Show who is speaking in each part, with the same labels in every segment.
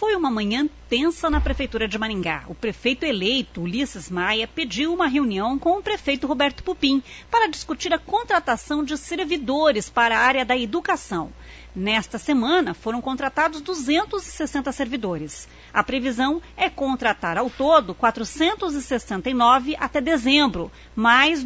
Speaker 1: Foi uma manhã tensa na Prefeitura de Maringá. O prefeito eleito, Ulisses Maia, pediu uma reunião com o prefeito Roberto Pupim para discutir a contratação de servidores para a área da educação. Nesta semana, foram contratados 260 servidores. A previsão é contratar ao todo 469 até dezembro, mais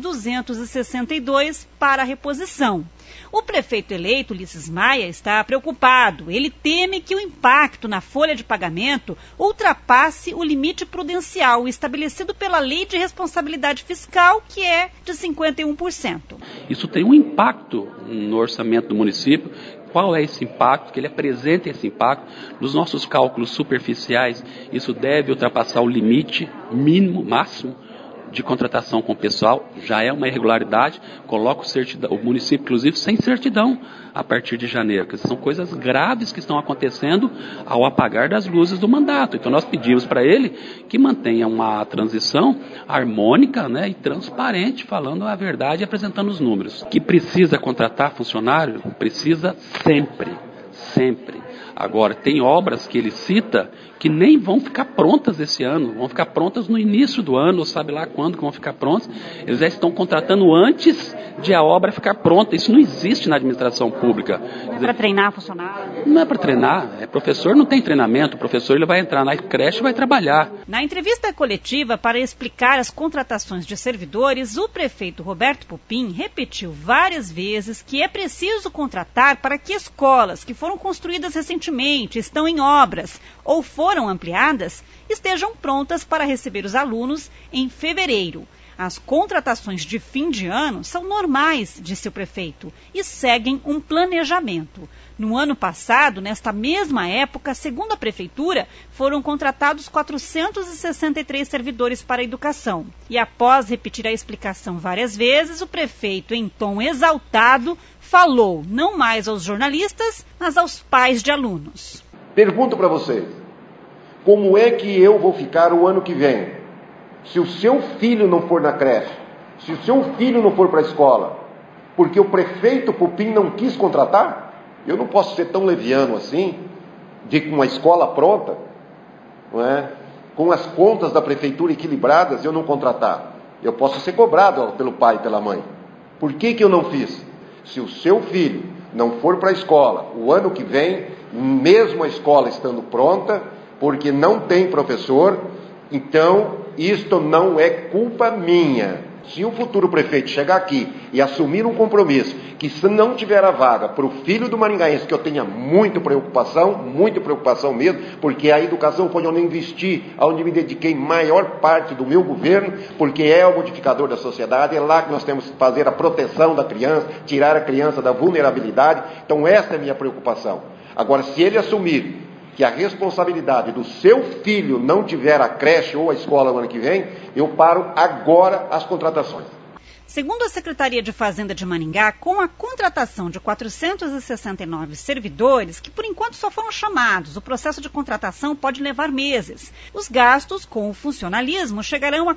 Speaker 1: 262 para a reposição. O prefeito eleito, Ulisses Maia, está preocupado. Ele teme que o impacto na folha de pagamento ultrapasse o limite prudencial estabelecido pela Lei de Responsabilidade Fiscal, que é de 51%.
Speaker 2: Isso tem um impacto no orçamento do município. Qual é esse impacto? Que ele apresenta esse impacto. Nos nossos cálculos superficiais, isso deve ultrapassar o limite mínimo, máximo, de contratação com o pessoal. Já é uma irregularidade. Coloca o município, inclusive, sem certidão a partir de janeiro. Que são coisas graves que estão acontecendo ao apagar das luzes do mandato. Então nós pedimos para ele que mantenha uma transição harmônica, né, e transparente, falando a verdade e apresentando os números. Que precisa contratar funcionário? Precisa sempre. Sempre. Agora, tem obras que ele cita que nem vão ficar prontas esse ano, vão ficar prontas no início do ano, ou sabe lá quando que vão ficar prontas. Eles já estão contratando antes de a obra ficar pronta. Isso não existe na administração pública.
Speaker 1: Não é para treinar funcionário?
Speaker 2: Não é para treinar. Professor não tem treinamento. O professor ele vai entrar na creche e vai trabalhar.
Speaker 1: Na entrevista coletiva para explicar as contratações de servidores, o prefeito Roberto Pupim repetiu várias vezes que é preciso contratar para que escolas que foram construídas recentemente, estão em obras ou foram ampliadas, estejam prontas para receber os alunos em fevereiro. As contratações de fim de ano são normais, disse o prefeito, e seguem um planejamento. No ano passado, nesta mesma época, segundo a prefeitura, foram contratados 463 servidores para a educação. E após repetir a explicação várias vezes, o prefeito, em tom exaltado, falou não mais aos jornalistas, mas aos pais de alunos.
Speaker 3: Pergunto para vocês, como é que eu vou ficar o ano que vem? Se o seu filho não for na creche, se o seu filho não for para a escola, porque o prefeito Pupim não quis contratar? Eu não posso ser tão leviano assim, de com a escola pronta, não é? Com as contas da prefeitura equilibradas, eu não contratar. Eu posso ser cobrado pelo pai e pela mãe. Por que eu não fiz? Se o seu filho não for para a escola o ano que vem, mesmo a escola estando pronta, porque não tem professor, então isto não é culpa minha. Se o futuro prefeito chegar aqui e assumir um compromisso, que se não tiver a vaga para o filho do maringaense, que eu tenha muita preocupação mesmo, porque a educação foi onde eu investi, onde me dediquei maior parte do meu governo, porque é o modificador da sociedade, é lá que nós temos que fazer a proteção da criança, tirar a criança da vulnerabilidade. Então essa é a minha preocupação. Agora, se ele assumir que a responsabilidade do seu filho não tiver a creche ou a escola no ano que vem, eu paro agora as contratações.
Speaker 1: Segundo a Secretaria de Fazenda de Maringá, com a contratação de 469 servidores, que por enquanto só foram chamados, o processo de contratação pode levar meses. Os gastos com o funcionalismo chegarão a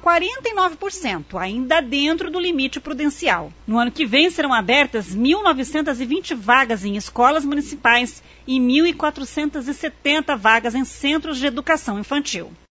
Speaker 1: 49%, ainda dentro do limite prudencial. No ano que vem serão abertas 1.920 vagas em escolas municipais e 1.470 vagas em centros de educação infantil.